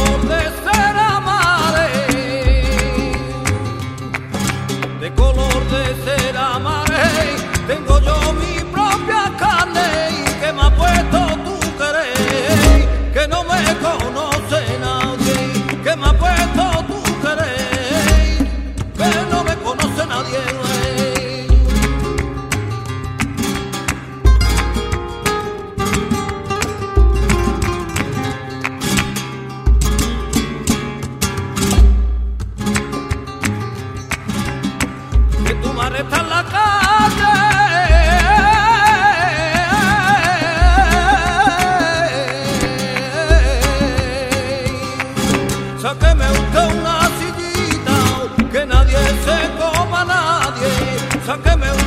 color de cera mare, de color de cera mare, tengo yo mi propia carne y que me ha puesto tu querer, que no me conoce nadie, que me ha puesto tu querer, que no me conoce nadie. Tu madre está en la calle, sáqueme usted una sillita, que nadie se coma a nadie, sáqueme